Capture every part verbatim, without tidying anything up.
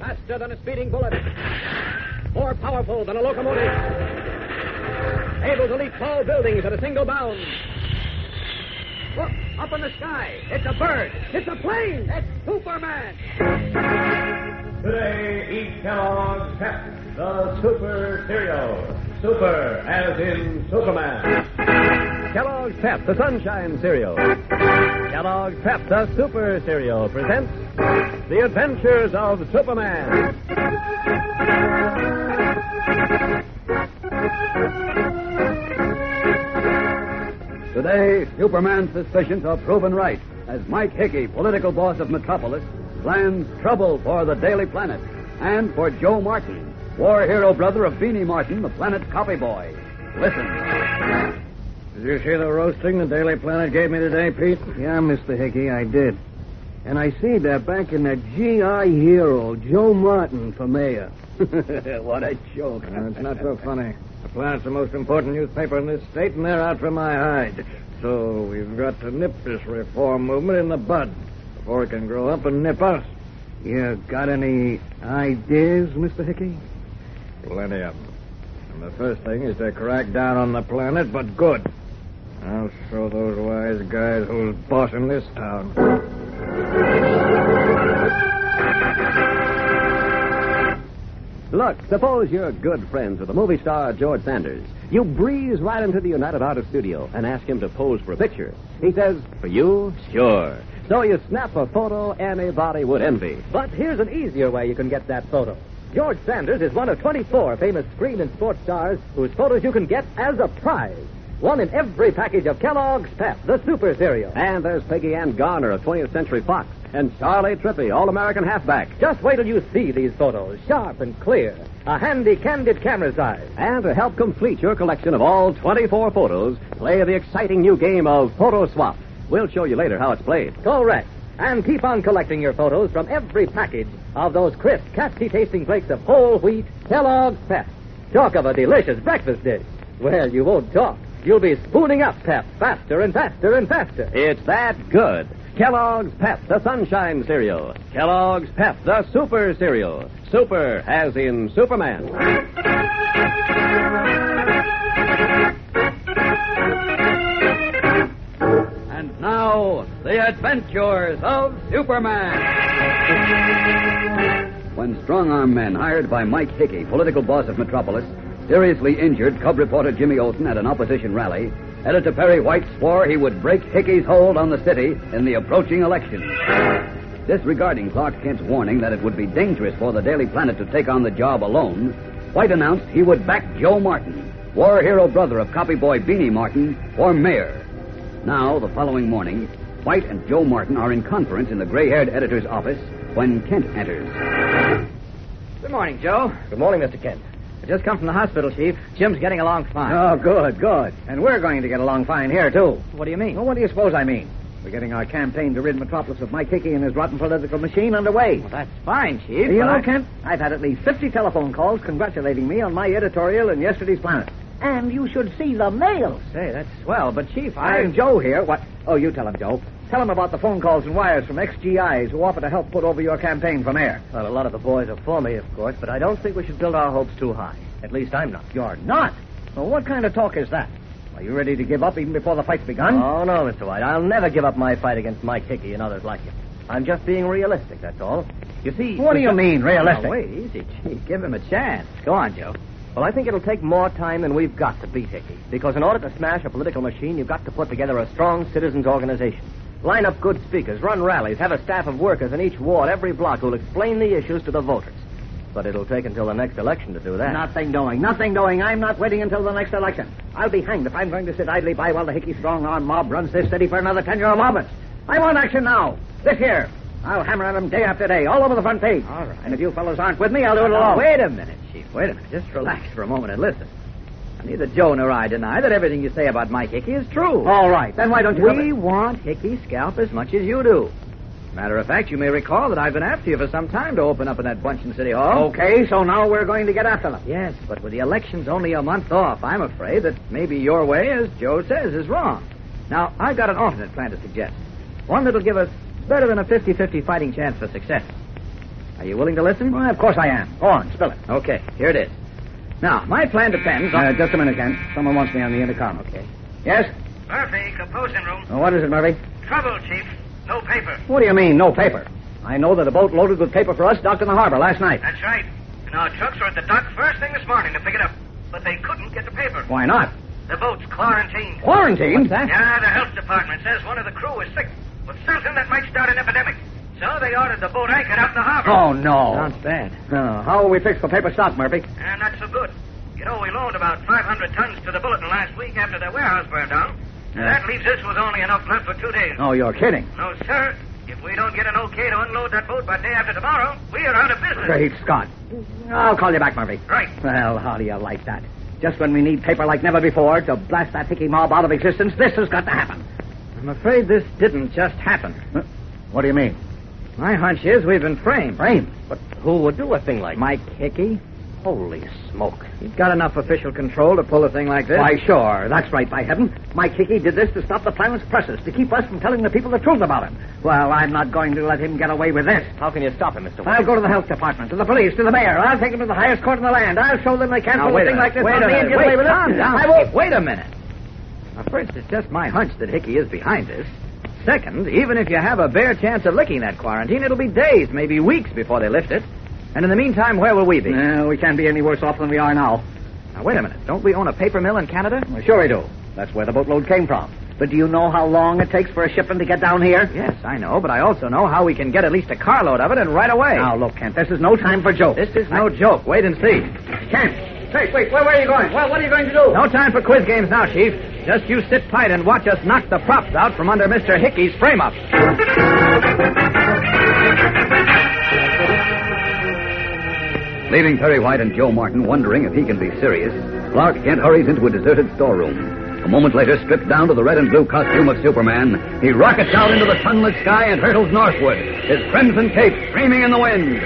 Faster than a speeding bullet. More powerful than a locomotive. Able to leap tall buildings at a single bound. Look, up in the sky. It's a bird. It's a plane. It's Superman. Today, eat Kellogg's Pep, the Super Cereal. Super, as in Superman. Kellogg's Pep, the Sunshine Cereal. Kellogg's Pep, the Super Cereal, presents The Adventures of Superman. Today, Superman's suspicions are proven right as Mike Hickey, political boss of Metropolis, plans trouble for the Daily Planet and for Joe Martin, war hero brother of Beanie Martin, the Planet's copy boy. Listen. Did you see the roasting the Daily Planet gave me today, Pete? Yeah, Mister Hickey, I did. And I see they're backing that G I hero, Joe Martin, for mayor. What a joke. Uh, it's not so funny. The Planet's the most important newspaper in this state, and they're out for my hide. So we've got to nip this reform movement in the bud before it can grow up and nip us. You got any ideas, Mister Hickey? Plenty of them. And the first thing is to crack down on the Planet, but good. I'll show those wise guys who's bossing this town. Look, suppose you're good friends with the movie star George Sanders. You breeze right into the United Artists studio and ask him to pose for a picture. He says, for you? Sure. So you snap a photo anybody would envy. But here's an easier way you can get that photo. George Sanders is one of twenty-four famous screen and sports stars whose photos you can get as a prize. One in every package of Kellogg's Pep, the Super Cereal. And there's Peggy Ann Garner of twentieth Century Fox and Charlie Trippey, All-American halfback. Just wait till you see these photos, sharp and clear. A handy, candid camera size. And to help complete your collection of all twenty-four photos, play the exciting new game of Photo Swap. We'll show you later how it's played. Correct. And keep on collecting your photos from every package of those crisp, catchy-tasting flakes of whole wheat Kellogg's Pep. Talk of a delicious breakfast dish. Well, you won't talk. You'll be spooning up Pep faster and faster and faster. It's that good. Kellogg's Pep, the Sunshine Cereal. Kellogg's Pep, the Super Cereal. Super, as in Superman. And now, the adventures of Superman. When strong-arm men hired by Mike Hickey, political boss of Metropolis, seriously injured cub reporter Jimmy Olsen at an opposition rally, Editor Perry White swore he would break Hickey's hold on the city in the approaching election. Disregarding Clark Kent's warning that it would be dangerous for the Daily Planet to take on the job alone, White announced he would back Joe Martin, war hero brother of copy boy Beanie Martin, for mayor. Now, the following morning, White and Joe Martin are in conference in the gray-haired editor's office when Kent enters. Good morning, Joe. Good morning, Mister Kent. I just come from the hospital, Chief. Jim's getting along fine. Oh, good, good. And we're going to get along fine here, too. What do you mean? Well, what do you suppose I mean? We're getting our campaign to rid Metropolis of Mike Hickey and his rotten political machine underway. Well, that's fine, Chief. You know, I... Kent, I've had at least fifty telephone calls congratulating me on my editorial in yesterday's Planet. And you should see the mail. Say, that's swell. But, Chief, I... And Joe here. What? Oh, you tell him, Joe. Tell him about the phone calls and wires from ex G Is who offer to help put over your campaign for mayor. Well, a lot of the boys are for me, of course, but I don't think we should build our hopes too high. At least I'm not. You're not? Well, what kind of talk is that? Are you ready to give up even before the fight's begun? Oh, no, Mister White. I'll never give up my fight against Mike Hickey and others like him. I'm just being realistic, that's all. You see... What do you mean, realistic? Now, wait, easy, Chief. Give him a chance. Go on, Joe. Well, I think it'll take more time than we've got to beat Hickey. Because in order to smash a political machine, you've got to put together a strong citizens' organization. Line up good speakers, run rallies, have a staff of workers in each ward, every block, who'll explain the issues to the voters. But it'll take until the next election to do that. Nothing doing, nothing doing. I'm not waiting until the next election. I'll be hanged if I'm going to sit idly by while the Hickey strong-arm mob runs this city for another ten-year allotment. I want action now. This year. I'll hammer at them day after day, all over the front page. All right. And if you fellows aren't with me, I'll do it Now, alone. wait a minute, Chief. Wait a minute. Just relax for a moment and listen. Neither Joe nor I deny that everything you say about Mike Hickey is true. All right. Then why don't you... We want Hickey's scalp as much as you do. Matter of fact, you may recall that I've been after you for some time to open up in that bunch in City Hall. Okay, so now we're going to get after them. Yes, but with the elections only a month off, I'm afraid that maybe your way, as Joe says, is wrong. Now, I've got an alternate plan to suggest. One that'll give us better than a fifty-fifty fighting chance for success. Are you willing to listen? Well, of course I am. Go on, spill it. Okay, here it is. Now, my plan depends on... Uh, just a minute, Kent. Someone wants me on the intercom. Okay. Yes? Murphy, composing room. Oh, what is it, Murphy? Trouble, Chief. No paper. What do you mean, no paper? I know that a boat loaded with paper for us docked in the harbor last night. That's right. And our trucks were at the dock first thing this morning to pick it up. But they couldn't get the paper. Why not? The boat's quarantined. Quarantine? What's that? Yeah, the health department says one of the crew is sick with something that might start an epidemic. So they ordered the boat anchored out in the harbor. Oh, no. Sounds bad. Uh, how will we fix the paper stock, Murphy? And not so good. You know, we loaned about five hundred tons to the Bulletin last week after the warehouse burned down. Yeah. That leaves us with only enough left for two days. Oh, you're kidding. No, sir. If we don't get an okay to unload that boat by day after tomorrow, we are out of business. Great Scott. I'll call you back, Murphy. Right. Well, how do you like that? Just when we need paper like never before to blast that hickey mob out of existence, this has got to happen. I'm afraid this didn't just happen. Huh? What do you mean? My hunch is we've been framed. Framed? But who would do a thing like Mike Hickey? Holy smoke. He's got enough official control to pull a thing like this. Why, sure. That's right, by heaven. Mike Hickey did this to stop the planet's presses, to keep us from telling the people the truth about him. Well, I'm not going to let him get away with this. How can you stop him, Mister I'll go to the health department, to the police, to the mayor. I'll take him to the highest court in the land. I'll show them they can't Now, pull a wait thing a like this Wait on a me and minute. get Wait, away with calm it. down. I won't. Wait a minute. Now, first, it's just my hunch that Hickey is behind this. Second, even if you have a bare chance of licking that quarantine, it'll be days, maybe weeks before they lift it. And in the meantime, where will we be? No, we can't be any worse off than we are now. Now, wait a minute. Don't we own a paper mill in Canada? Well, sure we do. That's where the boatload came from. But do you know how long it takes for a shipment to get down here? Yes, I know, but I also know how we can get at least a carload of it and right away. Now, look, Kent, this is no time for jokes. This is no joke. Wait and see. Kent! Wait, wait, where, where are you going? Well, what are you going to do? No time for quiz games now, Chief. Just you sit tight and watch us knock the props out from under Mister Hickey's frame-up. Leaving Perry White and Joe Martin wondering if he can be serious, Clark Kent hurries into a deserted storeroom. A moment later, stripped down to the red and blue costume of Superman, he rockets out into the sunlit sky and hurtles northward, his crimson cape streaming in the wind.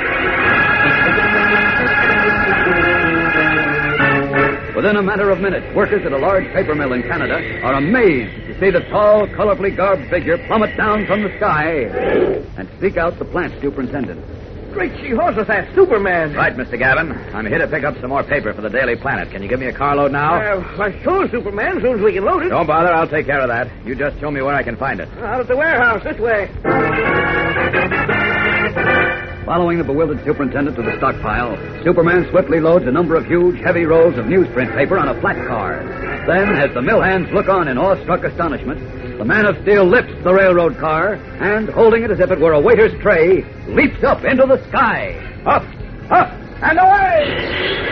Within a matter of minutes, workers at a large paper mill in Canada are amazed to see the tall, colorfully garbed figure plummet down from the sky and seek out the plant superintendent. Great Jehoshaphat, Superman. Right, Mister Gavin. I'm here to pick up some more paper for the Daily Planet. Can you give me a carload now? Uh, why, sure, Superman, as soon as we can load it. Don't bother. I'll take care of that. You just show me where I can find it. Out at the warehouse, this way. Following the bewildered superintendent to the stockpile, Superman swiftly loads a number of huge, heavy rolls of newsprint paper on a flat car. Then, as the mill hands look on in awestruck astonishment, the man of steel lifts the railroad car and, holding it as if it were a waiter's tray, leaps up into the sky. Up, up, and away!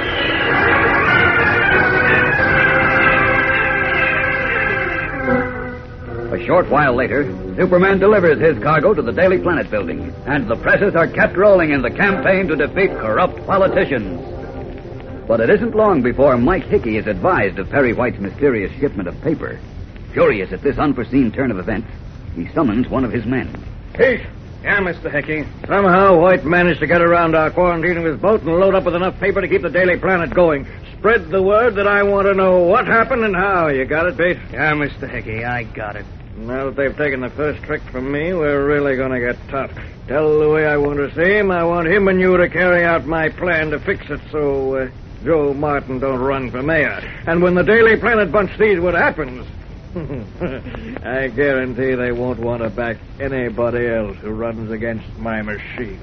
A short while later, Superman delivers his cargo to the Daily Planet building, and the presses are kept rolling in the campaign to defeat corrupt politicians. But it isn't long before Mike Hickey is advised of Perry White's mysterious shipment of paper. Furious at this unforeseen turn of events, he summons one of his men. Pete! Yeah, Mister Hickey. Somehow White managed to get around our quarantine of his boat and load up with enough paper to keep the Daily Planet going. Spread the word that I want to know what happened and how. You got it, Pete? Yeah, Mister Hickey, I got it. Now that they've taken the first trick from me, we're really going to get tough. Tell Louis I want to see him. I want him and you to carry out my plan to fix it so uh, Joe Martin don't run for mayor. And when the Daily Planet bunch sees what happens, I guarantee they won't want to back anybody else who runs against my machine.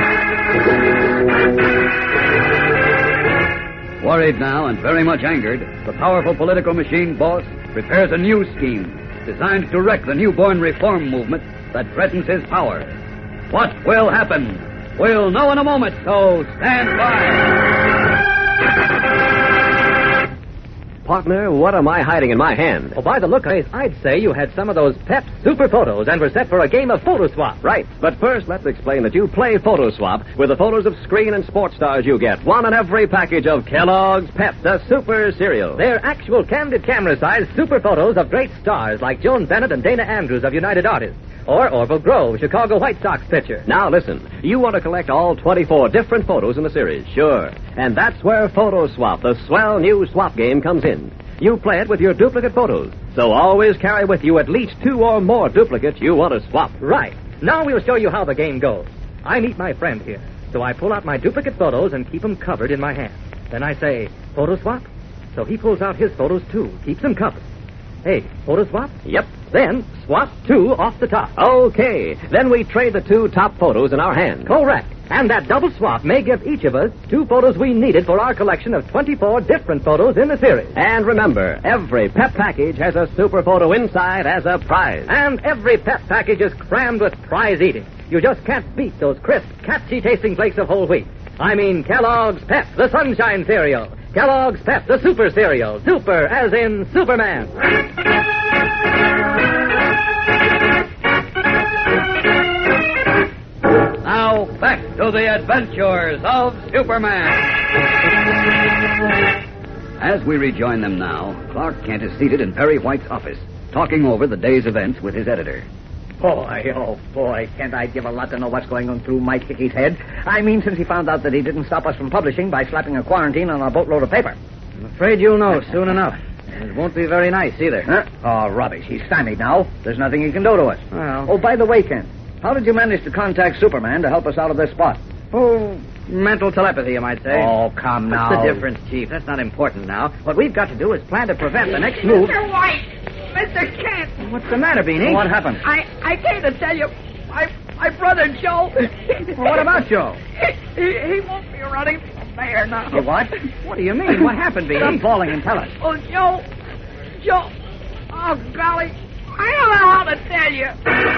Worried now and very much angered, the powerful political machine boss prepares a new scheme designed to wreck the newborn reform movement that threatens his power. What will happen? We'll know in a moment, so stand by. Partner, what am I hiding in my hand? Oh, by the look of it, I'd say you had some of those Pep Super Photos and were set for a game of photo swap. Right. But first, let's explain that you play photo swap with the photos of screen and sports stars you get. One in every package of Kellogg's Pep, the Super Cereal. They're actual candid camera-sized super photos of great stars like Joan Bennett and Dana Andrews of United Artists. Or Orville Grove, Chicago White Sox pitcher. Now listen, you want to collect all twenty-four different photos in the series, sure. And that's where Photo Swap, the swell new swap game, comes in. You play it with your duplicate photos, so always carry with you at least two or more duplicates you want to swap. Right. Now we'll show you how the game goes. I meet my friend here. So I pull out my duplicate photos and keep them covered in my hand. Then I say, photo swap. So he pulls out his photos, too, keeps them covered. Hey, photo swap? Yep. Then swap two off the top. Okay. Then we trade the two top photos in our hands. Correct. And that double swap may give each of us two photos we needed for our collection of twenty-four different photos in the series. And remember, every Pep package has a super photo inside as a prize. And every Pep package is crammed with prize eating. You just can't beat those crisp, catchy-tasting flakes of whole wheat. I mean Kellogg's Pep, the Sunshine Cereal. Kellogg's Pep, the Super Cereal. Super as in Superman. Now, back to the adventures of Superman. As we rejoin them now, Clark Kent is seated in Perry White's office, talking over the day's events with his editor. Boy, oh, boy, can't I give a lot to know what's going on through Mike Hickey's head. I mean, since he found out that he didn't stop us from publishing by slapping a quarantine on a boatload of paper. I'm afraid you'll know soon enough. It won't be very nice either. Huh? Oh, rubbish. He's stymied now. There's nothing he can do to us. Well. Oh, by the way, Kent, how did you manage to contact Superman to help us out of this spot? Oh, mental telepathy, you might say. Oh, come now. What's the difference, Chief? That's not important now. What we've got to do is plan to prevent the next move. Mister White! Mister Kent! What's the matter, Beanie? What happened? I, I came to tell you, my, my brother Joe... Well, what about Joe? He, he, he won't be running for mayor now. You what? What do you mean? What happened, Beanie? Stop bawling and tell us. Well, Joe... Joe... Oh, golly. I don't know how to tell you.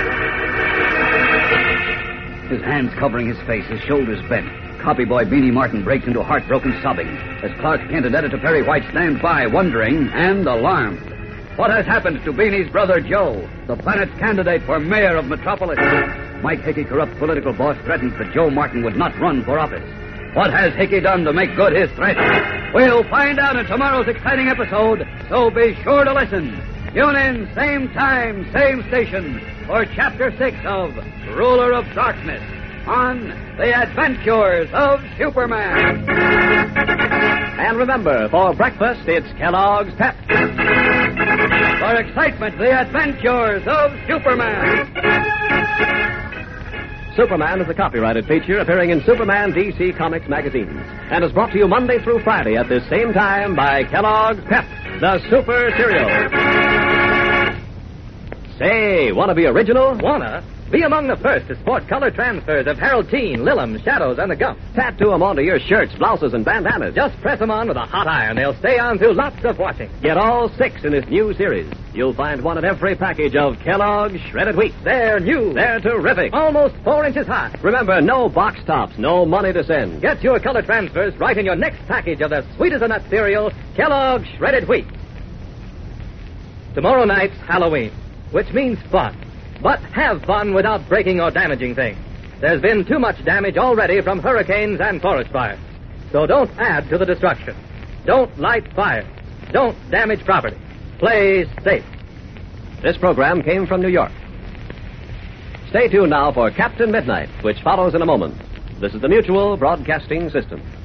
His hands covering his face, his shoulders bent. Copy boy Beanie Martin breaks into heartbroken sobbing as Clark Kent and Editor Perry White stand by, wondering and alarmed. What has happened to Beanie's brother Joe, the planet's candidate for mayor of Metropolis? Mike Hickey, corrupt political boss, threatens that Joe Martin would not run for office. What has Hickey done to make good his threat? We'll find out in tomorrow's exciting episode, so be sure to listen. Tune in, same time, same station, for Chapter six of Ruler of Darkness on The Adventures of Superman. And remember, for breakfast, it's Kellogg's Pep. For excitement, The Adventures of Superman. Superman is a copyrighted feature appearing in Superman D C Comics magazines and is brought to you Monday through Friday at this same time by Kellogg's Pep, the Super Cereal. Say, want to be original? Wanna? Be among the first to sport color transfers of Harold Teen, Lillum, Shadows, and the Gump. Tattoo them onto your shirts, blouses, and bandanas. Just press them on with a hot iron. They'll stay on through lots of washing. Get all six in this new series. You'll find one in every package of Kellogg's Shredded Wheat. They're new. They're terrific. Almost four inches high. Remember, no box tops, no money to send. Get your color transfers right in your next package of the sweet as a nut cereal, Kellogg's Shredded Wheat. Tomorrow night's Halloween, which means fun. But have fun without breaking or damaging things. There's been too much damage already from hurricanes and forest fires. So don't add to the destruction. Don't light fires. Don't damage property. Play safe. This program came from New York. Stay tuned now for Captain Midnight, which follows in a moment. This is the Mutual Broadcasting System.